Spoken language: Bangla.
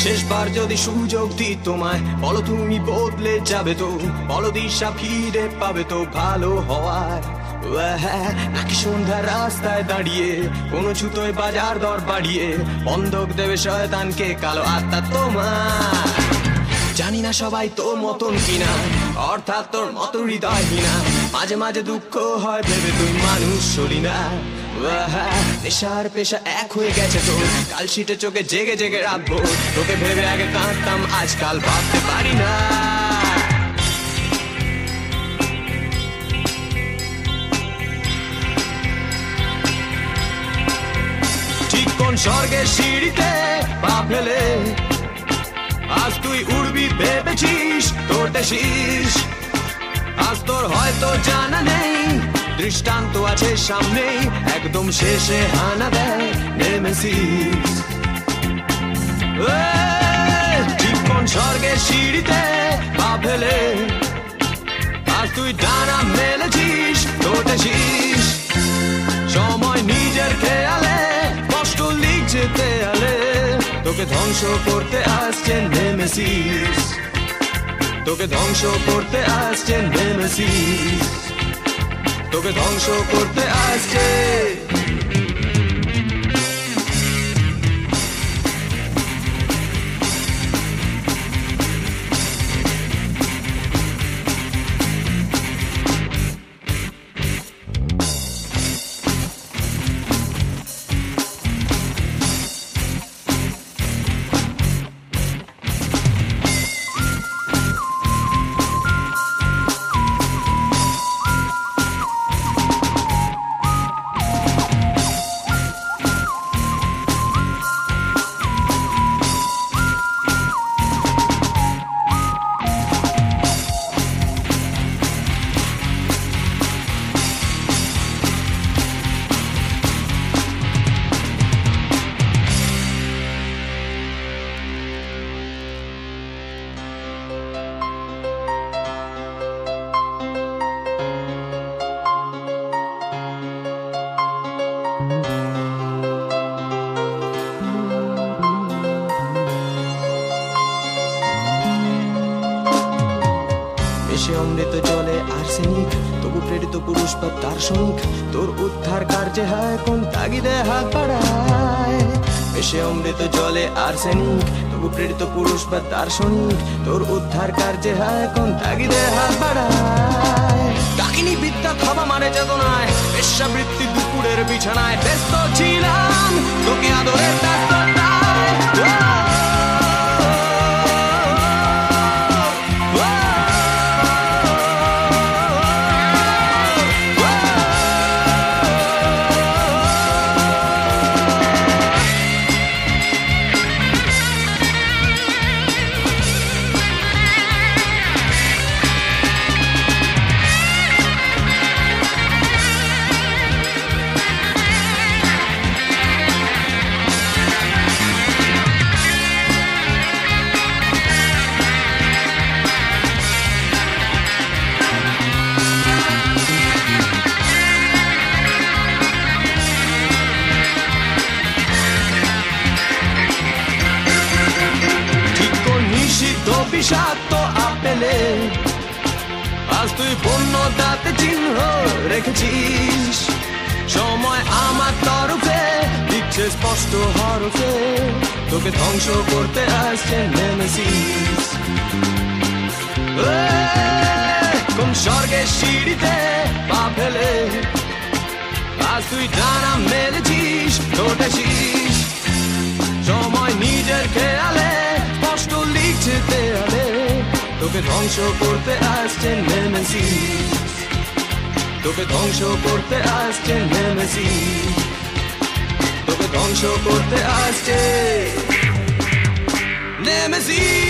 শেষবার যদি সুযোগ দিই তোমায়, বলো তুমি বদলে যাবে তো, বলো দিশা ফিরে পাবে তো ভালো হওয়ার। নাকি সন্ধ্যার রাস্তায় দাঁড়িয়ে কোনো ছুতোয় বাজার দর বাড়িয়ে বন্ধক দেবে শয়তানকে কালো আত্মা তোমার। জানি না সবাই তোর মতন কিনা, অর্থাৎ তোর মতো হৃদয়হীনা। মাঝে মাঝে দুঃখ হয় ভেবে তুই মানুষ হলি না। নেশার পেশা এক হয়ে গেছে তোর, কাল শীতে চোখে জেগে জেগে রাখবো। তোকে ভেবে আগে কাঁদতাম, আজকাল ভাবতে পারি না। ঠিক কোন স্বর্গের সিঁড়িতে পা ফেলে আজ তুই উড়বি ভেবেছিস তোর দেশিস। আজ তোর হয়তো জানা নেই, দৃষ্টান্ত আছে সামনেই, একদম শেষে হানা দেয় নেমেসিস। ঠিক কোন স্বর্গের সিঁড়িতে পা ফেলে আজ তুই ডানা মেলেছিস তোর দেশিস। সময় নিজের খেয়ালে কষ্ট লিখছে দেয়ালে, তোকে ধ্বংস করতে আসছেন নেমেসিস। তোকে ধ্বংস করতে আসছেন নেমেসিস। তোকে ধ্বংস করতে আসছে। সে অমৃত জলে আর্সেনিক, তবু প্রেরিত পুরুষ বা দার্শনিক তোর উদ্ধার কার্যে হয় কোন তাগিদে হাত বাড়ায়। সে অমৃত জলে আর্সেনিক, তবু প্রেরিত পুরুষ বা দার্শনিক তোর উদ্ধার কার্যে হয় কোন তাগিদে হাত বাড়ায়। ডাকিনি বিদ্যা খাওয়া মানে চেতনায়, বেশ্যাবৃত্তি দুপুরের বিছানায় ব্যস্ত ছিলাম তোকে আদরের বিষাক্ত আপেলে আজ তুই পূর্ণ দাঁতে চিহ্ন রেখেছিস। সময় আমার তরফে দিচ্ছে স্পষ্ট হরফে, তোকে ধ্বংস করতে আসছে নেমেসিস। কোন স্বর্গের সিঁড়িতে পা ফেলে আজ তুই ডানা মেলেছিস তোর দেশিস। সময় নিজের খেয়ালে কষ্ট লিখছে দেয়ালে, তোকে ধ্বংস করতে আসছে নেমেসিস। তোকে ধ্বংস করতে আসছে নেমেসিস। তোকে ধ্বংস করতে আসছে নেমেসিস।